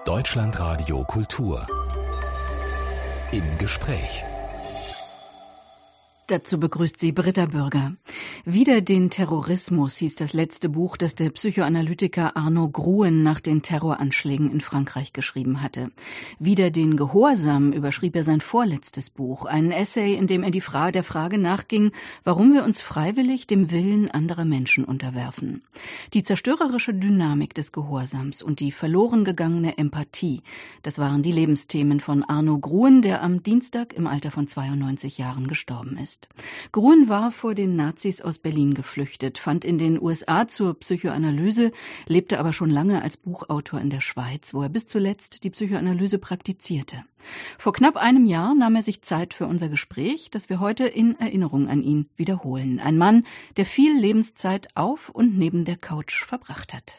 Deutschlandradio Kultur. Im Gespräch. Dazu begrüßt sie Britta Bürger. Wider den Terrorismus hieß das letzte Buch, das der Psychoanalytiker Arno Gruen nach den Terroranschlägen in Frankreich geschrieben hatte. Wider den Gehorsam überschrieb er sein vorletztes Buch, einen Essay, in dem er der Frage nachging, warum wir uns freiwillig dem Willen anderer Menschen unterwerfen. Die zerstörerische Dynamik des Gehorsams und die verloren gegangene Empathie, das waren die Lebensthemen von Arno Gruen, der am Dienstag im Alter von 92 Jahren gestorben ist. Gruen war vor den Nazis aus Berlin geflüchtet, fand in den USA zur Psychoanalyse, lebte aber schon lange als Buchautor in der Schweiz, wo er bis zuletzt die Psychoanalyse praktizierte. Vor knapp einem Jahr nahm er sich Zeit für unser Gespräch, das wir heute in Erinnerung an ihn wiederholen. Ein Mann, der viel Lebenszeit auf und neben der Couch verbracht hat.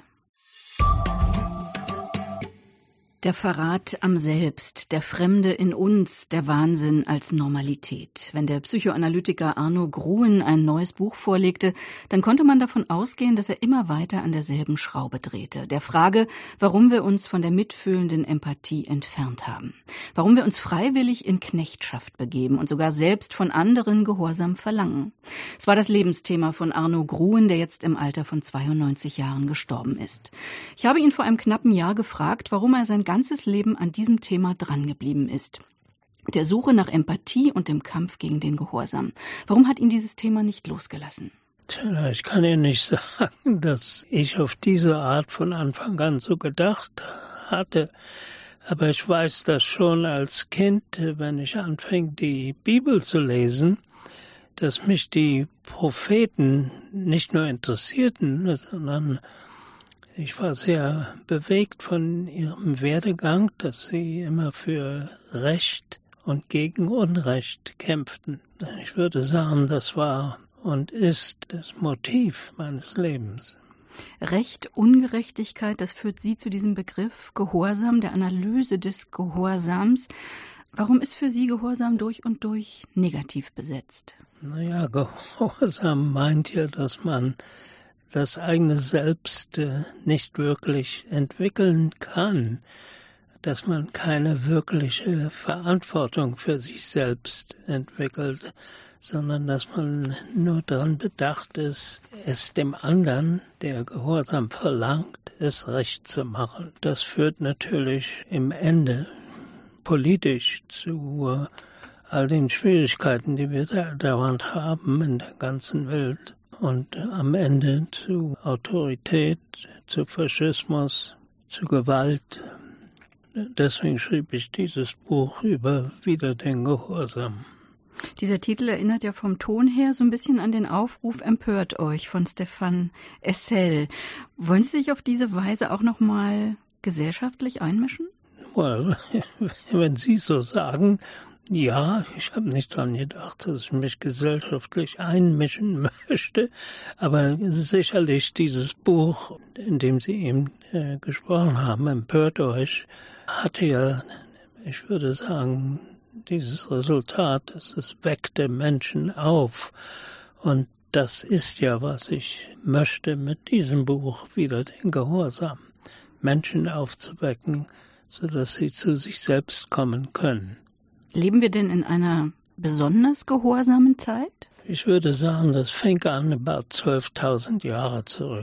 Der Verrat am Selbst, der Fremde in uns, der Wahnsinn als Normalität. Wenn der Psychoanalytiker Arno Gruen ein neues Buch vorlegte, dann konnte man davon ausgehen, dass er immer weiter an derselben Schraube drehte. Der Frage, warum wir uns von der mitfühlenden Empathie entfernt haben. Warum wir uns freiwillig in Knechtschaft begeben und sogar selbst von anderen Gehorsam verlangen. Es war das Lebensthema von Arno Gruen, der jetzt im Alter von 92 Jahren gestorben ist. Ich habe ihn vor einem knappen Jahr gefragt, warum er sein ganzes Leben an diesem Thema drangeblieben ist. Der Suche nach Empathie und dem Kampf gegen den Gehorsam. Warum hat ihn dieses Thema nicht losgelassen? Tja, ich kann Ihnen nicht sagen, dass ich auf diese Art von Anfang an so gedacht hatte. Aber ich weiß das schon als Kind, wenn ich anfing, die Bibel zu lesen, dass mich die Propheten nicht nur interessierten, sondern ich war sehr bewegt von ihrem Werdegang, dass sie immer für Recht und gegen Unrecht kämpften. Ich würde sagen, das war und ist das Motiv meines Lebens. Recht, Ungerechtigkeit, das führt Sie zu diesem Begriff Gehorsam, der Analyse des Gehorsams. Warum ist für Sie Gehorsam durch und durch negativ besetzt? Naja, Gehorsam meint ja, dass man das eigene Selbst nicht wirklich entwickeln kann, dass man keine wirkliche Verantwortung für sich selbst entwickelt, sondern dass man nur daran bedacht ist, es dem anderen, der Gehorsam verlangt, es recht zu machen. Das führt natürlich im Ende politisch zu all den Schwierigkeiten, die wir dauernd haben in der ganzen Welt. Und am Ende zu Autorität, zu Faschismus, zu Gewalt. Deswegen schrieb ich dieses Buch über Wider den Gehorsam. Dieser Titel erinnert ja vom Ton her so ein bisschen an den Aufruf Empört euch von Stéphane Hessel. Wollen Sie sich auf diese Weise auch nochmal gesellschaftlich einmischen? Well, wenn Sie so sagen, ja, ich habe nicht daran gedacht, dass ich mich gesellschaftlich einmischen möchte, aber sicherlich dieses Buch, in dem Sie eben gesprochen haben, Empört euch, hatte ja, ich würde sagen, dieses Resultat, dass es weckte Menschen auf. Und das ist ja, was ich möchte mit diesem Buch, Wider den Gehorsam, Menschen aufzuwecken, sodass sie zu sich selbst kommen können. Leben wir denn in einer besonders gehorsamen Zeit? Ich würde sagen, das fängt an about 12.000 Jahre zurück.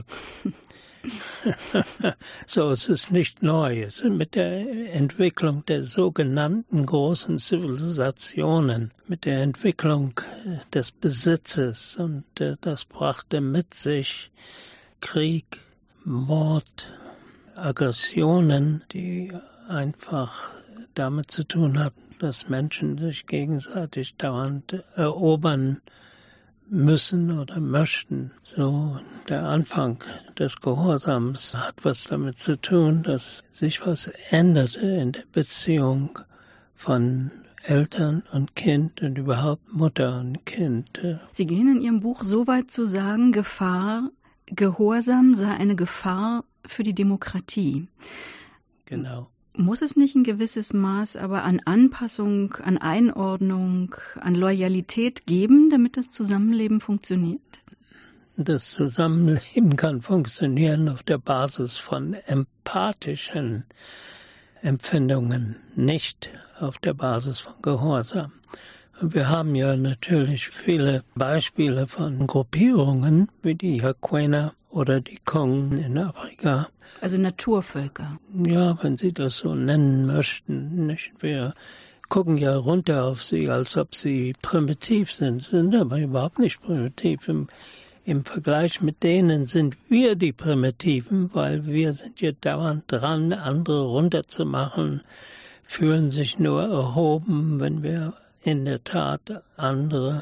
So, es ist nicht neu. Mit der Entwicklung der sogenannten großen Zivilisationen, mit der Entwicklung des Besitzes, und das brachte mit sich Krieg, Mord, Aggressionen, die einfach damit zu tun hatten, dass Menschen sich gegenseitig dauernd erobern müssen oder möchten. So, der Anfang des Gehorsams hat was damit zu tun, dass sich was änderte in der Beziehung von Eltern und Kind und überhaupt Mutter und Kind. Sie gehen in Ihrem Buch so weit zu sagen, Gehorsam sei eine Gefahr für die Demokratie. Genau. Muss es nicht ein gewisses Maß aber an Anpassung, an Einordnung, an Loyalität geben, damit das Zusammenleben funktioniert? Das Zusammenleben kann funktionieren auf der Basis von empathischen Empfindungen, nicht auf der Basis von Gehorsam. Und wir haben ja natürlich viele Beispiele von Gruppierungen, wie die Yaquena oder die Kong in Afrika. Also Naturvölker. Ja, wenn Sie das so nennen möchten. Nicht? Wir gucken ja runter auf sie, als ob sie primitiv sind aber überhaupt nicht primitiv. Im Vergleich mit denen sind wir die Primitiven, weil wir sind ja dauernd dran, andere runterzumachen, fühlen sich nur erhoben, wenn wir in der Tat andere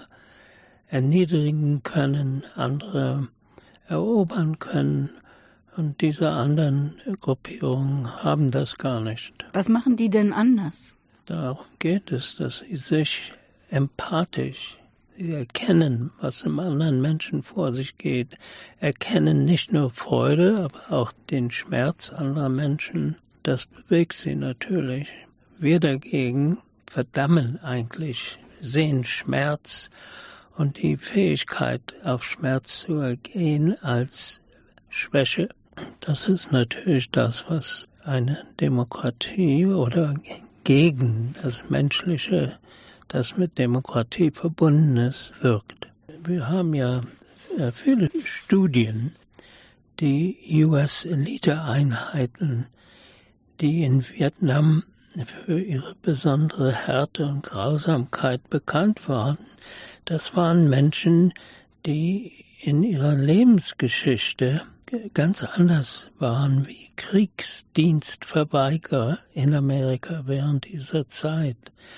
erniedrigen können, andere erobern können. Und diese anderen Gruppierungen haben das gar nicht. Was machen die denn anders? Darum geht es, dass sie sich empathisch, sie erkennen, was im anderen Menschen vor sich geht, erkennen nicht nur Freude, aber auch den Schmerz anderer Menschen. Das bewegt sie natürlich. Wir dagegen verdammen eigentlich, sehen Schmerz und die Fähigkeit, auf Schmerz zu ergehen als Schwäche. Das ist natürlich das, was eine Demokratie oder gegen das Menschliche, das mit Demokratie verbunden ist, wirkt. Wir haben ja viele Studien, die US-Elite-Einheiten, die in Vietnam für ihre besondere Härte und Grausamkeit bekannt waren. Das waren Menschen, die in ihrer Lebensgeschichte ganz anders waren wie Kriegsdienstverweigerer in Amerika während dieser Zeit.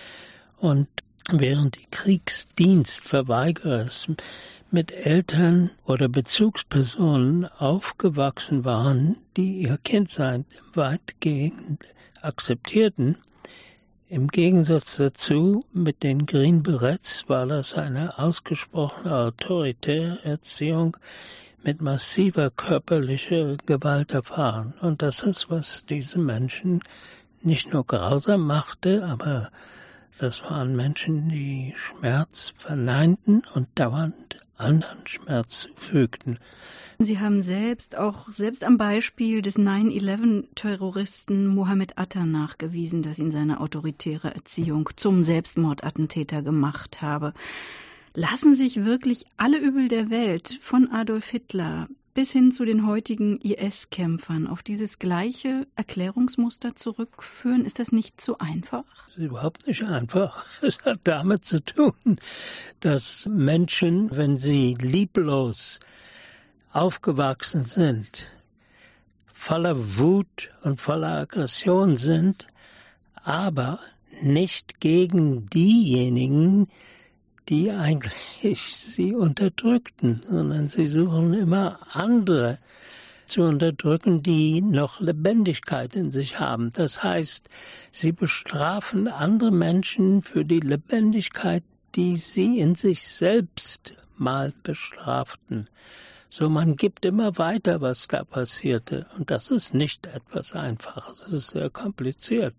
Und während die Kriegsdienstverweigerer mit Eltern oder Bezugspersonen aufgewachsen waren, die ihr Kindsein weitgehend akzeptierten. Im Gegensatz dazu mit den Green Berets war das eine ausgesprochene autoritäre Erziehung mit massiver körperlicher Gewalt erfahren. Und das ist, was diese Menschen nicht nur grausam machte, aber das waren Menschen, die Schmerz verneinten und dauernd anderen Schmerz zufügten. Sie haben selbst am Beispiel des 9/11-Terroristen Mohammed Atta nachgewiesen, dass ihn seine autoritäre Erziehung zum Selbstmordattentäter gemacht habe. Lassen sich wirklich alle Übel der Welt, von Adolf Hitler bis hin zu den heutigen IS-Kämpfern, auf dieses gleiche Erklärungsmuster zurückführen? Ist das nicht so einfach? Das ist überhaupt nicht einfach. Es hat damit zu tun, dass Menschen, wenn sie lieblos aufgewachsen sind, voller Wut und voller Aggression sind, aber nicht gegen diejenigen, die eigentlich sie unterdrückten, sondern sie suchen immer andere zu unterdrücken, die noch Lebendigkeit in sich haben. Das heißt, sie bestrafen andere Menschen für die Lebendigkeit, die sie in sich selbst mal bestraften. So, man gibt immer weiter, was da passierte. Und das ist nicht etwas Einfaches, das ist sehr kompliziert.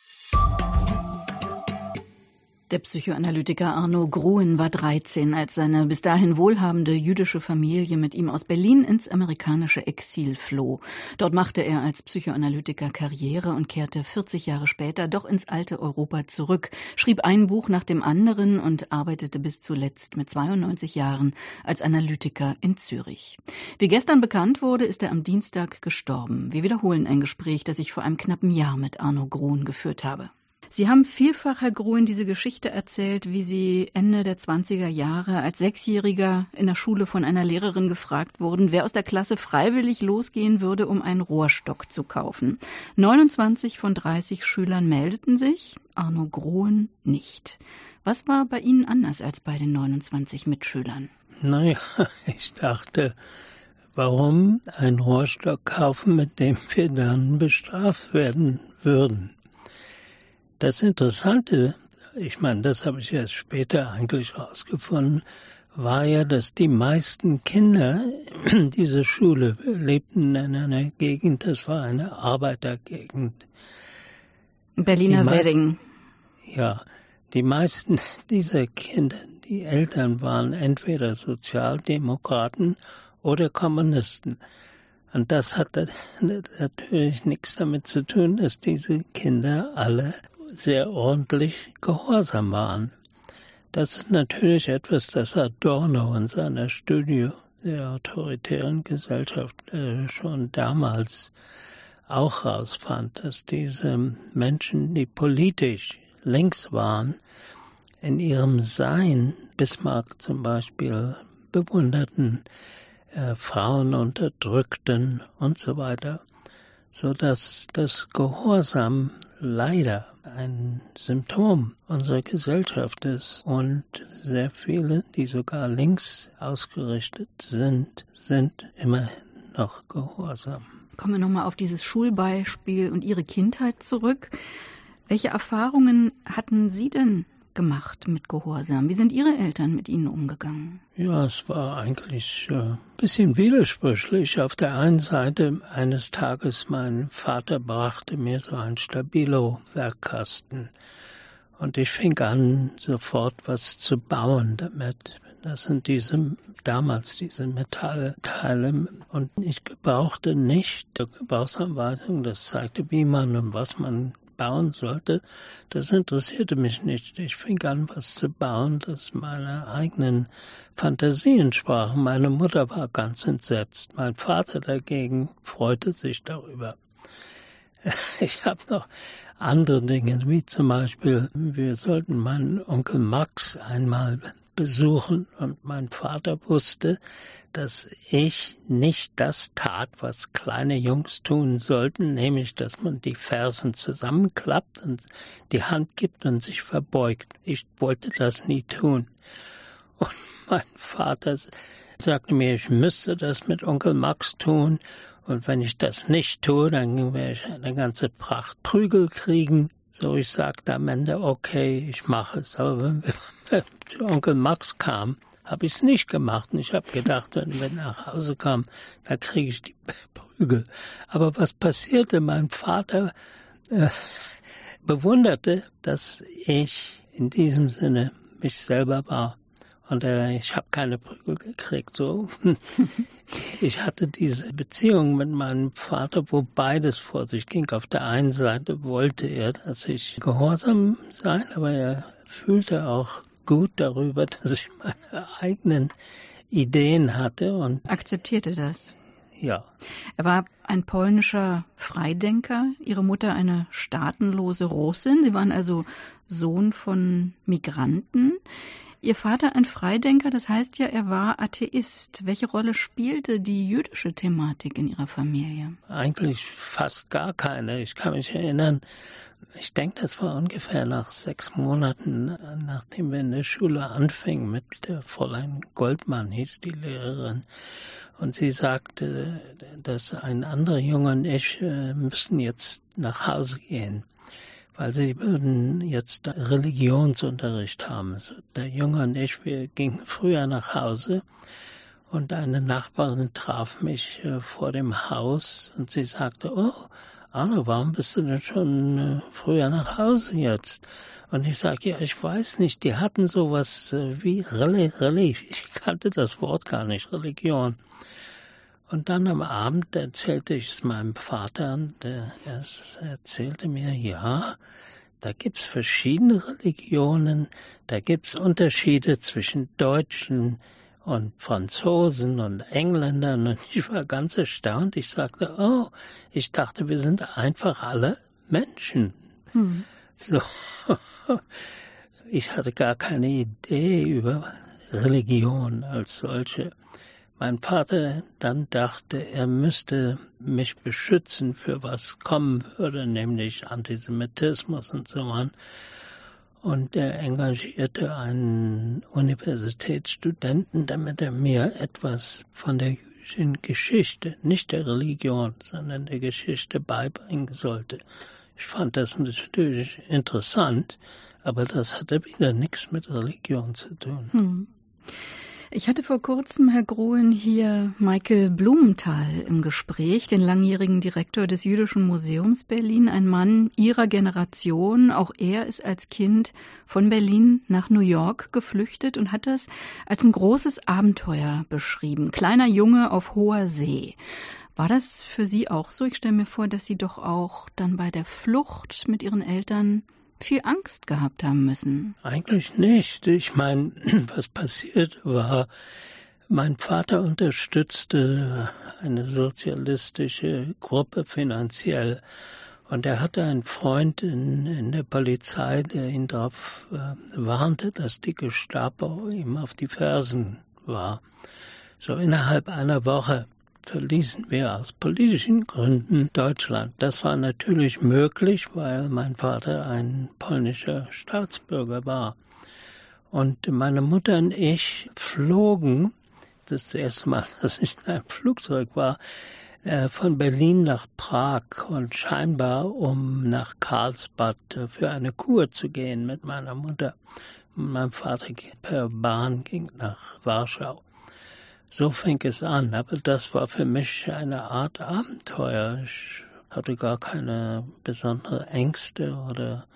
Der Psychoanalytiker Arno Gruen war 13, als seine bis dahin wohlhabende jüdische Familie mit ihm aus Berlin ins amerikanische Exil floh. Dort machte er als Psychoanalytiker Karriere und kehrte 40 Jahre später doch ins alte Europa zurück, schrieb ein Buch nach dem anderen und arbeitete bis zuletzt mit 92 Jahren als Analytiker in Zürich. Wie gestern bekannt wurde, ist er am Dienstag gestorben. Wir wiederholen ein Gespräch, das ich vor einem knappen Jahr mit Arno Gruen geführt habe. Sie haben vielfach, Herr Gruen, diese Geschichte erzählt, wie Sie Ende der 20er Jahre als Sechsjähriger in der Schule von einer Lehrerin gefragt wurden, wer aus der Klasse freiwillig losgehen würde, um einen Rohrstock zu kaufen. 29 von 30 Schülern meldeten sich, Arno Gruen nicht. Was war bei Ihnen anders als bei den 29 Mitschülern? Naja, ich dachte, warum einen Rohrstock kaufen, mit dem wir dann bestraft werden würden? Das Interessante, ich meine, das habe ich erst später eigentlich rausgefunden, war ja, dass die meisten Kinder dieser Schule lebten in einer Gegend, das war eine Arbeitergegend. Berliner Wedding. Ja, die meisten dieser Kinder, die Eltern waren entweder Sozialdemokraten oder Kommunisten. Und das hat natürlich nichts damit zu tun, dass diese Kinder alle sehr ordentlich gehorsam waren. Das ist natürlich etwas, das Adorno in seiner Studie der autoritären Gesellschaft schon damals auch rausfand, dass diese Menschen, die politisch links waren, in ihrem Sein, Bismarck zum Beispiel, bewunderten, Frauen unterdrückten und so weiter, so dass das Gehorsam leider ein Symptom unserer Gesellschaft ist und sehr viele, die sogar links ausgerichtet sind immerhin noch gehorsam. Kommen wir nochmal auf dieses Schulbeispiel und Ihre Kindheit zurück. Welche Erfahrungen hatten Sie denn gemacht mit Gehorsam? Wie sind Ihre Eltern mit Ihnen umgegangen? Ja, es war eigentlich ein bisschen widersprüchlich. Auf der einen Seite, eines Tages, mein Vater brachte mir so einen Stabilo-Werkkasten und ich fing an, sofort was zu bauen damit. Das sind damals diese Metallteile und ich gebrauchte nicht die Gebrauchsanweisung, das zeigte, wie man und was man bauen sollte. Das interessierte mich nicht. Ich fing an, was zu bauen, das meine eigenen Fantasien sprach. Meine Mutter war ganz entsetzt. Mein Vater dagegen freute sich darüber. Ich habe noch andere Dinge, wie zum Beispiel, wir sollten meinen Onkel Max einmal besuchen und mein Vater wusste, dass ich nicht das tat, was kleine Jungs tun sollten, nämlich, dass man die Fersen zusammenklappt und die Hand gibt und sich verbeugt. Ich wollte das nie tun. Und mein Vater sagte mir, ich müsste das mit Onkel Max tun und wenn ich das nicht tue, dann werde ich eine ganze Pracht Prügel kriegen. So, ich sagte am Ende, okay, ich mache es. Aber wenn wir zu Onkel Max kamen, habe ich es nicht gemacht. Und ich habe gedacht, wenn wir nach Hause kamen, da kriege ich die Prügel. Aber was passierte? Mein Vater bewunderte, dass ich in diesem Sinne mich selber war. Und ich habe keine Prügel gekriegt. So. Ich hatte diese Beziehung mit meinem Vater, wo beides vor sich ging. Auf der einen Seite wollte er, dass ich gehorsam sein, aber er fühlte auch gut darüber, dass ich meine eigenen Ideen hatte. Und akzeptierte das? Ja. Er war ein polnischer Freidenker, Ihre Mutter eine staatenlose Russin. Sie waren also Sohn von Migranten. Ihr Vater ein Freidenker, das heißt ja, er war Atheist. Welche Rolle spielte die jüdische Thematik in Ihrer Familie? Eigentlich fast gar keine. Ich kann mich erinnern, ich denke, das war ungefähr nach 6 Monaten, nachdem wir in der Schule anfingen, mit der Fräulein Goldmann hieß die Lehrerin. Und sie sagte, dass ein anderer Junge und ich müssten jetzt nach Hause gehen, weil sie würden jetzt Religionsunterricht haben. Also der Junge und ich, wir gingen früher nach Hause und eine Nachbarin traf mich vor dem Haus und sie sagte, oh, Arno, warum bist du denn schon früher nach Hause jetzt? Und ich sage, ja, ich weiß nicht, die hatten sowas wie ich kannte das Wort gar nicht, Religion. Und dann am Abend erzählte ich es meinem Vater und er erzählte mir, ja, da gibt's verschiedene Religionen, da gibt's Unterschiede zwischen Deutschen und Franzosen und Engländern und ich war ganz erstaunt. Ich sagte, oh, ich dachte, wir sind einfach alle Menschen. So, ich hatte gar keine Idee über Religion als solche. Mein Vater dann dachte, er müsste mich beschützen für was kommen würde, nämlich Antisemitismus und so on. Und er engagierte einen Universitätsstudenten, damit er mir etwas von der jüdischen Geschichte, nicht der Religion, sondern der Geschichte beibringen sollte. Ich fand das natürlich interessant, aber das hatte wieder nichts mit Religion zu tun. Ich hatte vor kurzem, Herr Gruen, hier Michael Blumenthal im Gespräch, den langjährigen Direktor des Jüdischen Museums Berlin, ein Mann Ihrer Generation. Auch er ist als Kind von Berlin nach New York geflüchtet und hat das als ein großes Abenteuer beschrieben. Kleiner Junge auf hoher See. War das für Sie auch so? Ich stelle mir vor, dass Sie doch auch dann bei der Flucht mit Ihren Eltern viel Angst gehabt haben müssen. Eigentlich nicht. Ich meine, was passiert war, mein Vater unterstützte eine sozialistische Gruppe finanziell. Und er hatte einen Freund in der Polizei, der ihn darauf warnte, dass die Gestapo ihm auf die Fersen war. So innerhalb einer Woche verließen wir aus politischen Gründen Deutschland. Das war natürlich möglich, weil mein Vater ein polnischer Staatsbürger war. Und meine Mutter und ich flogen, das erste Mal, dass ich in einem Flugzeug war, von Berlin nach Prag und scheinbar, um nach Karlsbad für eine Kur zu gehen mit meiner Mutter. Mein Vater per Bahn ging nach Warschau. So fing es an, aber das war für mich eine Art Abenteuer. Ich hatte gar keine besonderen Ängste oder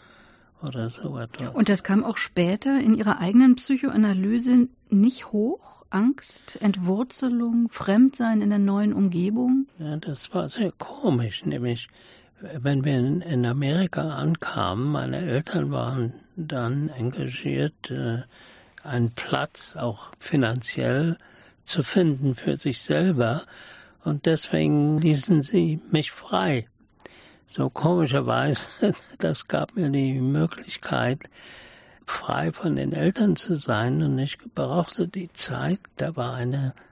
so etwas. Und das kam auch später in Ihrer eigenen Psychoanalyse nicht hoch? Angst, Entwurzelung, Fremdsein in der neuen Umgebung? Ja, das war sehr komisch, nämlich wenn wir in Amerika ankamen, meine Eltern waren dann engagiert, einen Platz auch finanziell zu finden für sich selber und deswegen ließen sie mich frei. So komischerweise, das gab mir die Möglichkeit, frei von den Eltern zu sein und ich brauchte die Zeit. Da war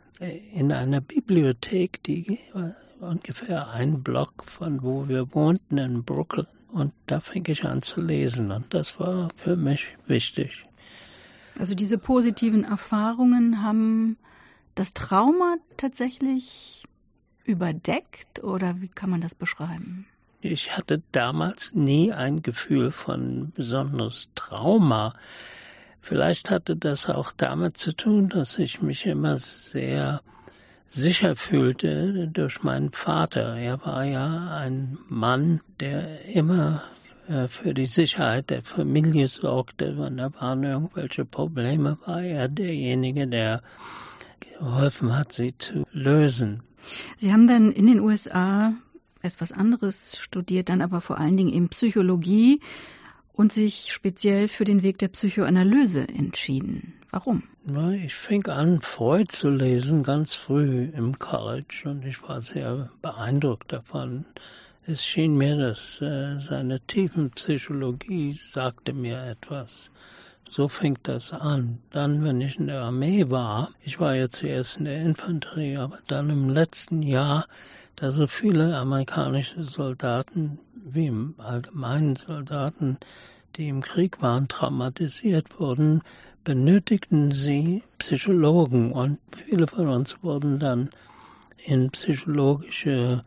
in einer Bibliothek, die ungefähr ein Block von wo wir wohnten in Brooklyn und da fing ich an zu lesen und das war für mich wichtig. Also diese positiven Erfahrungen haben das Trauma tatsächlich überdeckt oder wie kann man das beschreiben? Ich hatte damals nie ein Gefühl von besonderes Trauma. Vielleicht hatte das auch damit zu tun, dass ich mich immer sehr sicher fühlte durch meinen Vater. Er war ja ein Mann, der immer für die Sicherheit der Familie sorgte. Wenn da waren irgendwelche Probleme, war er derjenige, der geholfen hat, sie zu lösen. Sie haben dann in den USA erst was anderes studiert, dann aber vor allen Dingen eben Psychologie und sich speziell für den Weg der Psychoanalyse entschieden. Warum? Ich fing an, Freud zu lesen, ganz früh im College und ich war sehr beeindruckt davon. Es schien mir, dass seine Tiefenpsychologie sagte mir etwas. So fing das an. Dann, wenn ich in der Armee war, ich war ja zuerst in der Infanterie, aber dann im letzten Jahr, da so viele amerikanische Soldaten, wie im Allgemeinen Soldaten, die im Krieg waren, traumatisiert wurden, benötigten sie Psychologen und viele von uns wurden dann in psychologische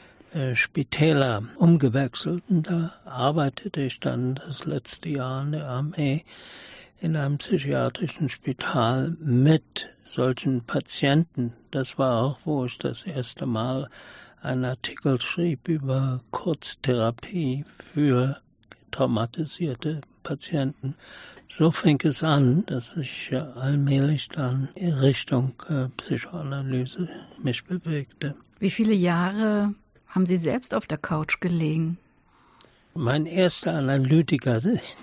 Spitäler umgewechselt und da arbeitete ich dann das letzte Jahr in der Armee in einem psychiatrischen Spital mit solchen Patienten. Das war auch, wo ich das erste Mal einen Artikel schrieb über Kurztherapie für traumatisierte Patienten. So fing es an, dass ich allmählich dann in Richtung Psychoanalyse mich bewegte. Wie viele Jahre haben Sie selbst auf der Couch gelegen? Mein erster Analytiker,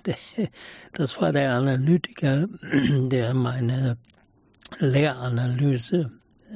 das war der Analytiker, der meine Lehranalyse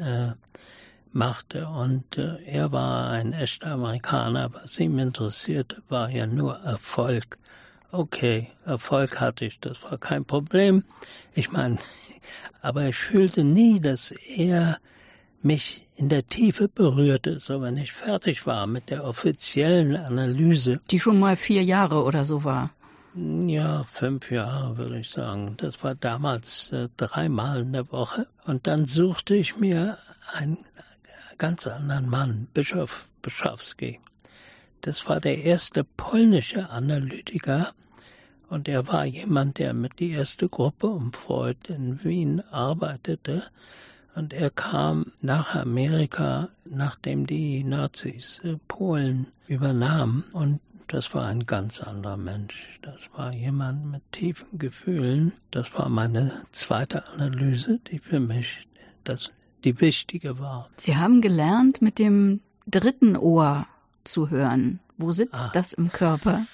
machte. Und er war ein echter Amerikaner. Was ihn interessierte, war ja nur Erfolg. Okay, Erfolg hatte ich, das war kein Problem. Ich meine, aber ich fühlte nie, dass er mich in der Tiefe berührte, so wenn ich fertig war mit der offiziellen Analyse. Die schon mal 4 Jahre oder so war. Ja, 5 Jahre würde ich sagen. Das war damals 3-mal in der Woche. Und dann suchte ich mir einen ganz anderen Mann, Bischof Bischofsky. Das war der erste polnische Analytiker und er war jemand, der mit die erste Gruppe um Freud in Wien arbeitete. Und er kam nach Amerika, nachdem die Nazis Polen übernahmen. Und das war ein ganz anderer Mensch. Das war jemand mit tiefen Gefühlen. Das war meine zweite Analyse, die für mich die wichtige war. Sie haben gelernt, mit dem dritten Ohr zu hören. Wo sitzt das im Körper?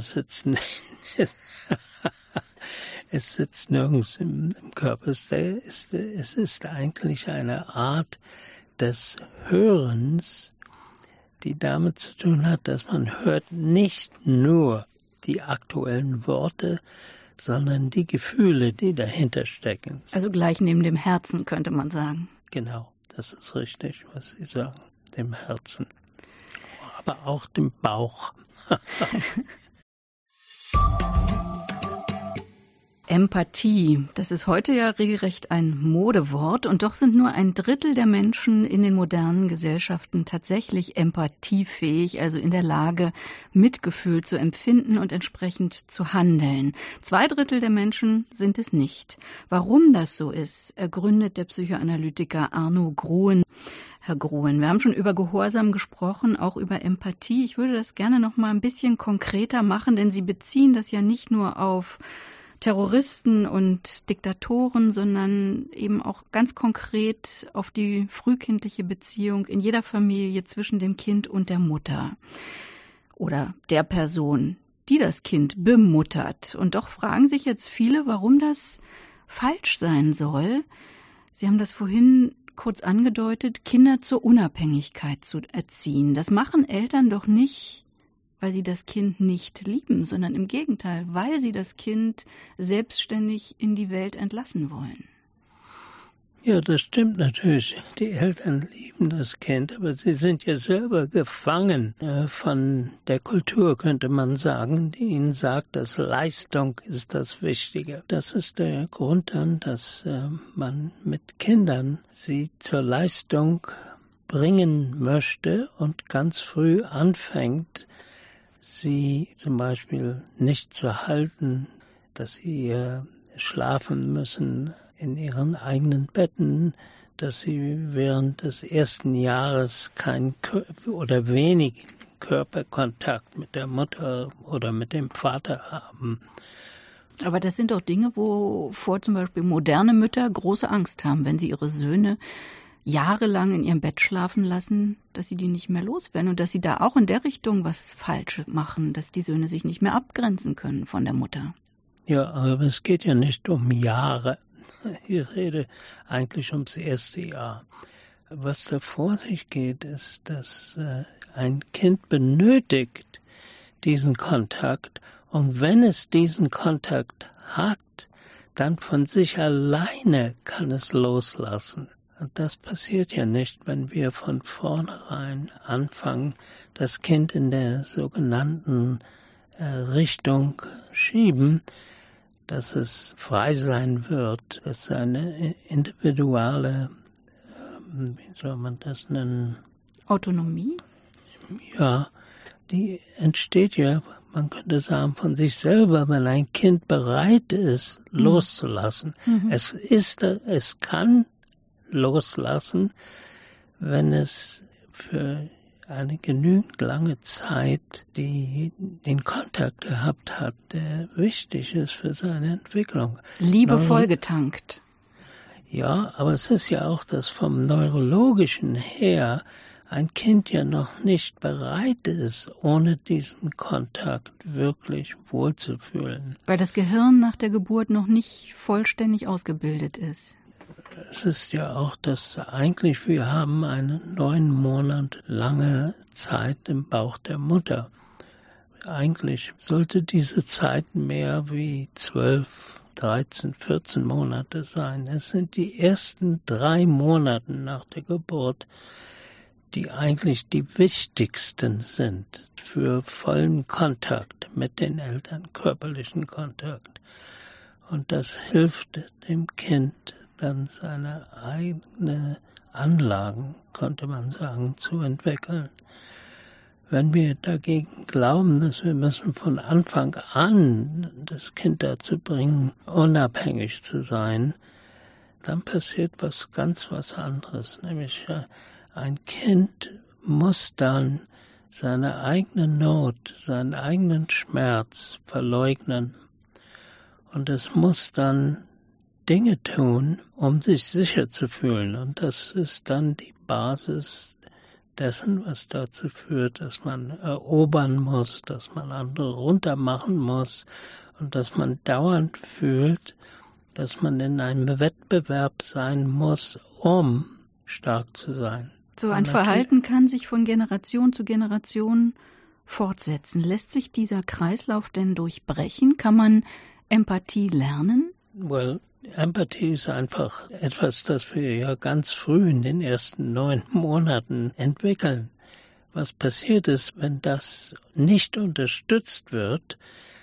Es sitzt nirgends im Körper. Es ist eigentlich eine Art des Hörens, die damit zu tun hat, dass man hört nicht nur die aktuellen Worte, sondern die Gefühle, die dahinter stecken. Also gleich neben dem Herzen, könnte man sagen. Genau, das ist richtig, was Sie sagen, dem Herzen. Aber auch dem Bauch. Empathie, das ist heute ja regelrecht ein Modewort und doch sind nur 1/3 der Menschen in den modernen Gesellschaften tatsächlich empathiefähig, also in der Lage, Mitgefühl zu empfinden und entsprechend zu handeln. 2/3 der Menschen sind es nicht. Warum das so ist, ergründet der Psychoanalytiker Arno Gruen. Herr Gruen, wir haben schon über Gehorsam gesprochen, auch über Empathie. Ich würde das gerne noch mal ein bisschen konkreter machen, denn Sie beziehen das ja nicht nur auf Terroristen und Diktatoren, sondern eben auch ganz konkret auf die frühkindliche Beziehung in jeder Familie zwischen dem Kind und der Mutter oder der Person, die das Kind bemuttert. Und doch fragen sich jetzt viele, warum das falsch sein soll. Sie haben das vorhin kurz angedeutet, Kinder zur Unabhängigkeit zu erziehen. Das machen Eltern doch nicht, weil sie das Kind nicht lieben, sondern im Gegenteil, weil sie das Kind selbstständig in die Welt entlassen wollen. Ja, das stimmt natürlich. Die Eltern lieben das Kind, aber sie sind ja selber gefangen von der Kultur, könnte man sagen, die ihnen sagt, dass Leistung ist das Wichtige. Das ist der Grund dann, dass man mit Kindern sie zur Leistung bringen möchte und ganz früh anfängt, sie zum Beispiel nicht zu halten, dass sie schlafen müssen in ihren eigenen Betten, dass sie während des ersten Jahres kein oder wenig Körperkontakt mit der Mutter oder mit dem Vater haben. Aber das sind doch Dinge, wovor zum Beispiel moderne Mütter große Angst haben, wenn sie ihre Söhne jahrelang in ihrem Bett schlafen lassen, dass sie die nicht mehr loswerden und dass sie da auch in der Richtung was falsch machen, dass die Söhne sich nicht mehr abgrenzen können von der Mutter. Ja, aber es geht ja nicht um Jahre. Ich rede eigentlich ums erste Jahr. Was da vor sich geht, ist, dass ein Kind benötigt diesen Kontakt. Und wenn es diesen Kontakt hat, dann von sich alleine kann es loslassen. Und das passiert ja nicht, wenn wir von vornherein anfangen, das Kind in der sogenannten Richtung schieben, dass es frei sein wird, dass seine individuelle, wie soll man das nennen? Autonomie? Ja, die entsteht ja, man könnte sagen, von sich selber, wenn ein Kind bereit ist, loszulassen. Mhm. Es kann loslassen, wenn es für eine genügend lange Zeit den Kontakt gehabt hat, der wichtig ist für seine Entwicklung. Liebevoll getankt. Ja, aber es ist ja auch, dass vom Neurologischen her ein Kind ja noch nicht bereit ist, ohne diesen Kontakt wirklich wohlzufühlen. Weil das Gehirn nach der Geburt noch nicht vollständig ausgebildet ist. Es ist ja auch, dass eigentlich wir haben eine 9 Monate lange Zeit im Bauch der Mutter. Eigentlich sollte diese Zeit mehr wie 12, 13, 14 Monate sein. Es sind die ersten 3 Monate nach der Geburt, die eigentlich die wichtigsten sind für vollen Kontakt mit den Eltern, körperlichen Kontakt. Und das hilft dem Kind, dann seine eigenen Anlagen, könnte man sagen, zu entwickeln. Wenn wir dagegen glauben, dass wir müssen von Anfang an das Kind dazu bringen, unabhängig zu sein, dann passiert was anderes. Nämlich ein Kind muss dann seine eigene Not, seinen eigenen Schmerz verleugnen. Und es muss dann Dinge tun, um sich sicher zu fühlen. Und das ist dann die Basis dessen, was dazu führt, dass man erobern muss, dass man andere runtermachen muss und dass man dauernd fühlt, dass man in einem Wettbewerb sein muss, um stark zu sein. So ein Verhalten kann sich von Generation zu Generation fortsetzen. Lässt sich dieser Kreislauf denn durchbrechen? Kann man Empathie lernen? Well, Empathie ist einfach etwas, das wir ja ganz früh in den ersten 9 Monaten entwickeln. Was passiert ist, wenn das nicht unterstützt wird,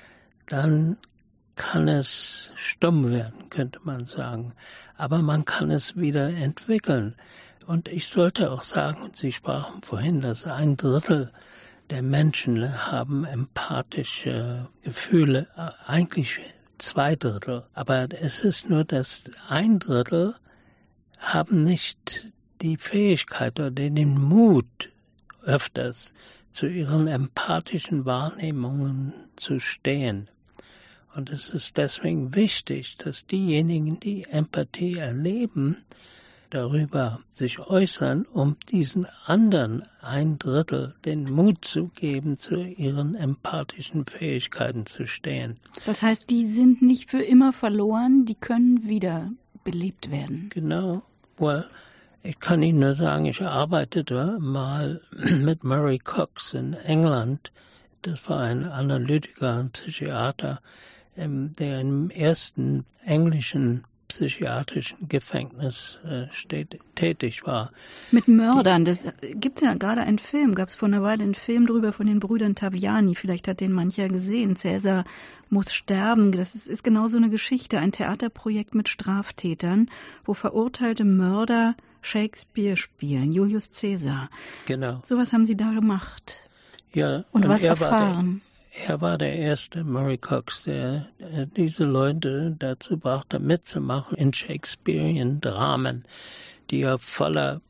dann kann es stumm werden, könnte man sagen. Aber man kann es wieder entwickeln. Und ich sollte auch sagen, Sie sprachen vorhin, dass 1/3 der Menschen haben empathische Gefühle, eigentlich 2/3. Aber es ist nur, dass 1/3 haben nicht die Fähigkeit oder den Mut, öfters zu ihren empathischen Wahrnehmungen zu stehen. Und es ist deswegen wichtig, dass diejenigen, die Empathie erleben, darüber sich äußern, um diesen anderen 1/3 den Mut zu geben, zu ihren empathischen Fähigkeiten zu stehen. Das heißt, die sind nicht für immer verloren, die können wieder belebt werden. Genau. Well, ich kann Ihnen nur sagen, ich arbeitete mal mit Murray Cox in England. Das war ein Analytiker, ein Psychiater, der im ersten englischen psychiatrischen Gefängnis tätig war. Mit Mördern, das gibt ja gerade einen Film, gab es vor einer Weile einen Film drüber von den Brüdern Taviani, vielleicht hat den mancher gesehen, Cäsar muss sterben, das ist genau so eine Geschichte, ein Theaterprojekt mit Straftätern, wo verurteilte Mörder Shakespeare spielen, Julius Caesar. Genau. Sowas haben Sie da gemacht. Ja. Und was erfahren? Er war der erste, Murray Cox, der diese Leute dazu brachte, mitzumachen in Shakespearean Dramen, die ja voller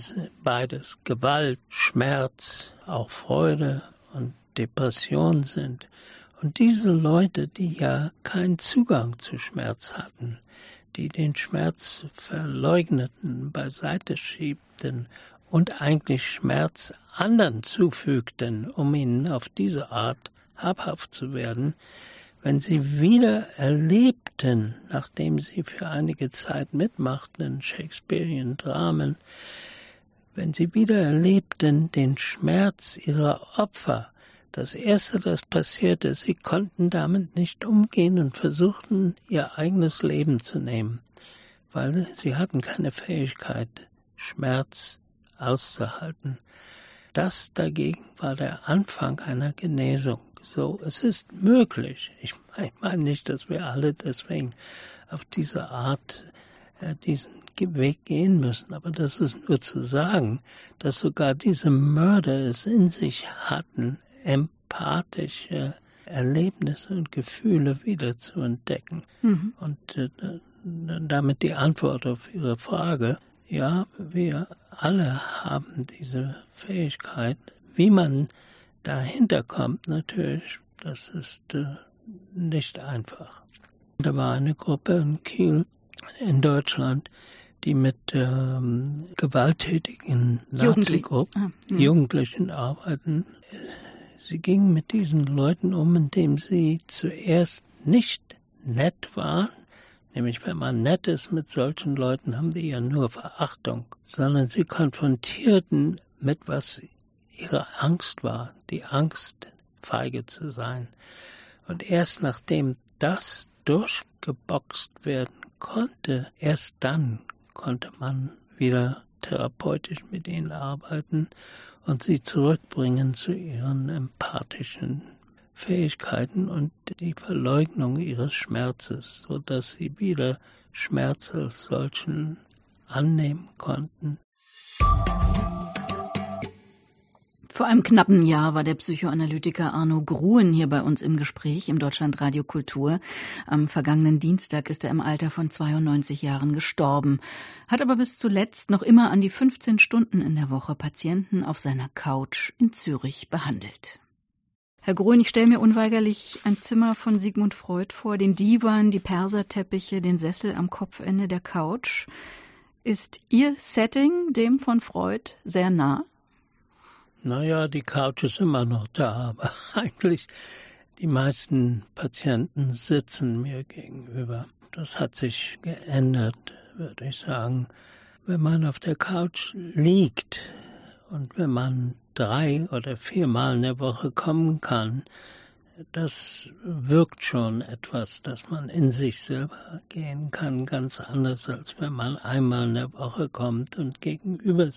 beides Gewalt, Schmerz, auch Freude und Depression sind. Und diese Leute, die ja keinen Zugang zu Schmerz hatten, die den Schmerz verleugneten, beiseite schiebten und eigentlich Schmerz anderen zufügten, um ihnen auf diese Art habhaft zu werden, wenn sie wieder erlebten, nachdem sie für einige Zeit mitmachten in Shakespearean Dramen, wenn sie wieder erlebten den Schmerz ihrer Opfer, das Erste, das passierte, sie konnten damit nicht umgehen und versuchten, ihr eigenes Leben zu nehmen, weil sie hatten keine Fähigkeit, Schmerz auszuhalten. Das dagegen war der Anfang einer Genesung. So, es ist möglich. Ich meine nicht, dass wir alle deswegen auf diese Art diesen Weg gehen müssen, aber das ist nur zu sagen, dass sogar diese Mörder es in sich hatten, empathische Erlebnisse und Gefühle wieder zu entdecken. Mhm. Und damit die Antwort auf Ihre Frage, ja, wir alle haben diese Fähigkeit. Wie man dahinter kommt, natürlich, das ist nicht einfach. Da war eine Gruppe in Kiel in Deutschland, die mit gewalttätigen Nazi-Gruppen, Jugendlichen arbeiten. Sie gingen mit diesen Leuten um, indem sie zuerst nicht nett waren. Nämlich, wenn man nett ist mit solchen Leuten, haben die ja nur Verachtung. Sondern sie konfrontierten mit, was ihre Angst war. Die Angst, feige zu sein. Und erst nachdem das durchgeboxt werden konnte, erst dann konnte man wieder therapeutisch mit ihnen arbeiten und sie zurückbringen zu ihren empathischen Fähigkeiten und die Verleugnung ihres Schmerzes, sodass sie wieder Schmerz als solchen annehmen konnten. Vor einem knappen Jahr war der Psychoanalytiker Arno Gruen hier bei uns im Gespräch im Deutschlandradio Kultur. Am vergangenen Dienstag ist er im Alter von 92 Jahren gestorben, hat aber bis zuletzt noch immer an die 15 Stunden in der Woche Patienten auf seiner Couch in Zürich behandelt. Herr Gruen, ich stelle mir unweigerlich ein Zimmer von Sigmund Freud vor, den Divan, die Perserteppiche, den Sessel am Kopfende der Couch. Ist Ihr Setting dem von Freud sehr nah? Naja, die Couch ist immer noch da, aber eigentlich die meisten Patienten sitzen mir gegenüber. Das hat sich geändert, würde ich sagen. Wenn man auf der Couch liegt und wenn man 3 oder 4 Mal in der Woche kommen kann, das wirkt schon etwas, dass man in sich selber gehen kann, ganz anders, als wenn man einmal in der Woche kommt und gegenüber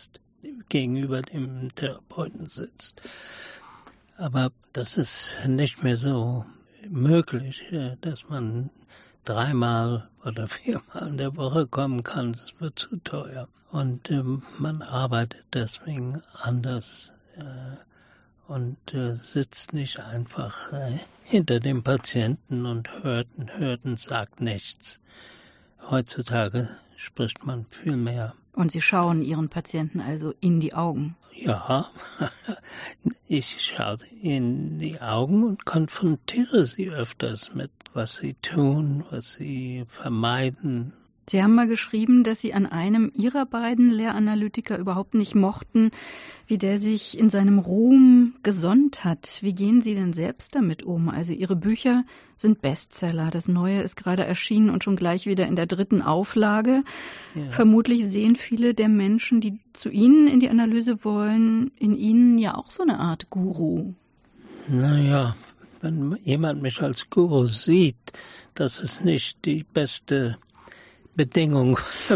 dem Therapeuten sitzt. Aber das ist nicht mehr so möglich, dass man 3 Mal oder 4 Mal in der Woche kommen kann. Das wird zu teuer. Und man arbeitet deswegen anders und sitzt nicht einfach hinter dem Patienten und hört und sagt nichts. Heutzutage spricht man viel mehr. Und Sie schauen Ihren Patienten also in die Augen? Ja, ich schaue in die Augen und konfrontiere sie öfters mit, was sie tun, was sie vermeiden. Sie haben mal geschrieben, dass Sie an einem Ihrer beiden Lehranalytiker überhaupt nicht mochten, wie der sich in seinem Ruhm gesonnt hat. Wie gehen Sie denn selbst damit um? Also Ihre Bücher sind Bestseller. Das Neue ist gerade erschienen und schon gleich wieder in der 3. Auflage. Ja. Vermutlich sehen viele der Menschen, die zu Ihnen in die Analyse wollen, in Ihnen ja auch so eine Art Guru. Naja, wenn jemand mich als Guru sieht, das ist nicht die beste Bedingung für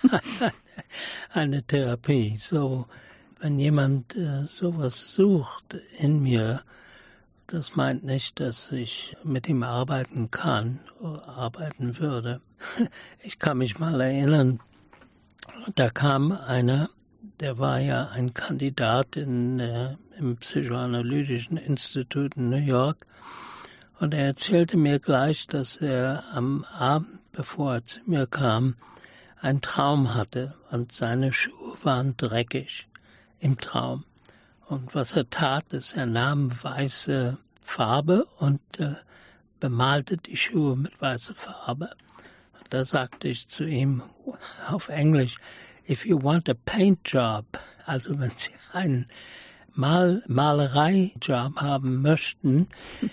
eine Therapie. So, wenn jemand sowas sucht in mir, das meint nicht, dass ich mit ihm arbeiten kann oder arbeiten würde. Ich kann mich mal erinnern, da kam einer, der war ja ein Kandidat im Psychoanalytischen Institut in New York, und er erzählte mir gleich, dass er am Abend, bevor er zu mir kam, einen Traum hatte und seine Schuhe waren dreckig im Traum. Und was er tat, ist, er nahm weiße Farbe und bemalte die Schuhe mit weißer Farbe. Und da sagte ich zu ihm auf Englisch, if you want a paint job, also wenn Sie einen Malereijob haben möchten,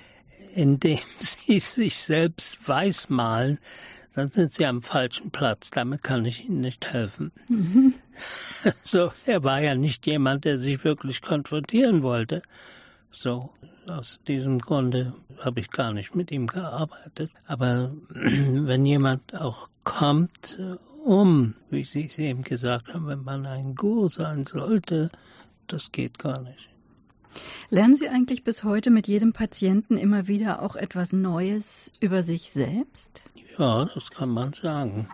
indem Sie sich selbst weiß malen, dann sind Sie am falschen Platz. Damit kann ich Ihnen nicht helfen. Mhm. So, er war ja nicht jemand, der sich wirklich konfrontieren wollte. So, aus diesem Grunde habe ich gar nicht mit ihm gearbeitet. Aber wenn jemand auch kommt, wie Sie es eben gesagt haben, wenn man ein Guru sein sollte, das geht gar nicht. Lernen Sie eigentlich bis heute mit jedem Patienten immer wieder auch etwas Neues über sich selbst? Ja, das kann man sagen.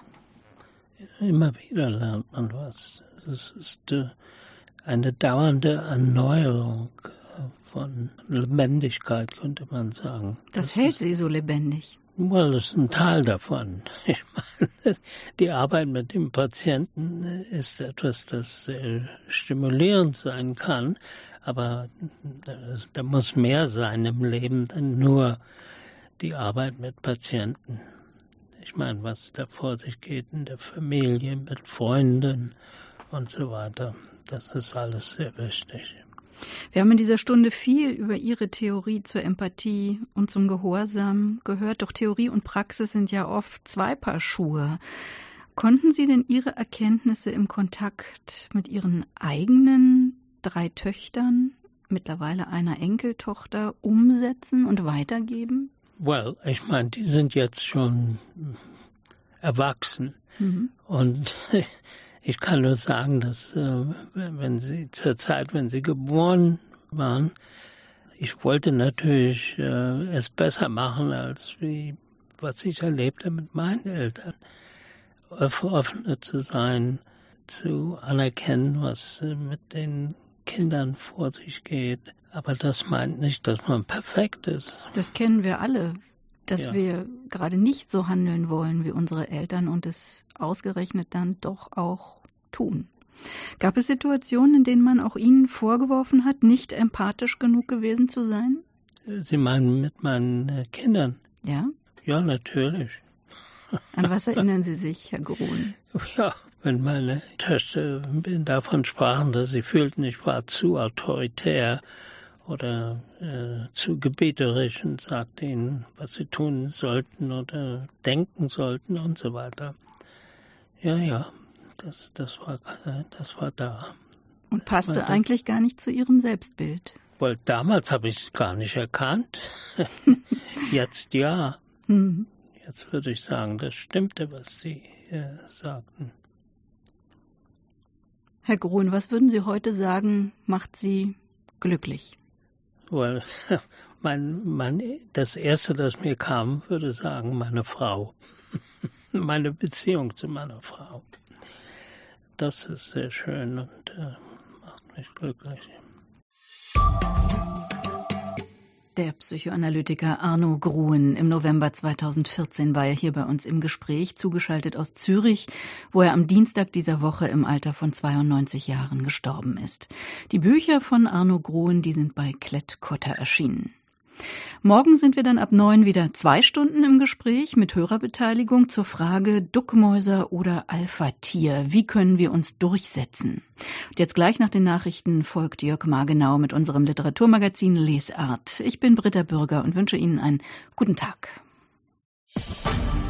Immer wieder lernt man was. Es ist eine dauernde Erneuerung von Lebendigkeit, könnte man sagen. Das hält Sie so lebendig? Well, das ist ein Teil davon. Ich meine, die Arbeit mit dem Patienten ist etwas, das sehr stimulierend sein kann, aber da muss mehr sein im Leben denn nur die Arbeit mit Patienten. Ich meine, was da vor sich geht in der Familie, mit Freunden und so weiter, das ist alles sehr wichtig. Wir haben in dieser Stunde viel über Ihre Theorie zur Empathie und zum Gehorsam gehört. Doch Theorie und Praxis sind ja oft 2 Paar Schuhe. Konnten Sie denn Ihre Erkenntnisse im Kontakt mit Ihren eigenen 3 Töchtern, mittlerweile einer Enkeltochter, umsetzen und weitergeben? Well, ich meine, die sind jetzt schon erwachsen. Mhm. Und ich kann nur sagen, dass wenn sie geboren waren, ich wollte natürlich es besser machen, als was ich erlebte mit meinen Eltern. Offener zu sein, zu anerkennen, was mit den Kindern vor sich geht. Aber das meint nicht, dass man perfekt ist. Das kennen wir alle, dass wir gerade nicht so handeln wollen wie unsere Eltern und es ausgerechnet dann doch auch tun. Gab es Situationen, in denen man auch Ihnen vorgeworfen hat, nicht empathisch genug gewesen zu sein? Sie meinen mit meinen Kindern? Ja? Ja, natürlich. An was erinnern Sie sich, Herr Gruen? Ja, wenn meine Töchter davon sprachen, dass sie fühlten, ich war zu autoritär oder zu gebieterisch und sagte ihnen, was sie tun sollten oder denken sollten und so weiter. Ja, das war da. Und passte eigentlich gar nicht zu Ihrem Selbstbild? Weil damals habe ich es gar nicht erkannt. Jetzt ja. Jetzt würde ich sagen, das stimmte, was Sie sagten. Herr Gruen, was würden Sie heute sagen, macht Sie glücklich? Weil das Erste, das mir kam, würde sagen, meine Frau. Meine Beziehung zu meiner Frau. Das ist sehr schön und macht mich glücklich. Der Psychoanalytiker Arno Gruen. Im November 2014 war er hier bei uns im Gespräch, zugeschaltet aus Zürich, wo er am Dienstag dieser Woche im Alter von 92 Jahren gestorben ist. Die Bücher von Arno Gruen, die sind bei Klett-Cotta erschienen. Morgen sind wir dann ab 9 wieder 2 Stunden im Gespräch mit Hörerbeteiligung zur Frage Duckmäuser oder Alpha-Tier. Wie können wir uns durchsetzen? Und jetzt gleich nach den Nachrichten folgt Jörg Margenau mit unserem Literaturmagazin Lesart. Ich bin Britta Bürger und wünsche Ihnen einen guten Tag.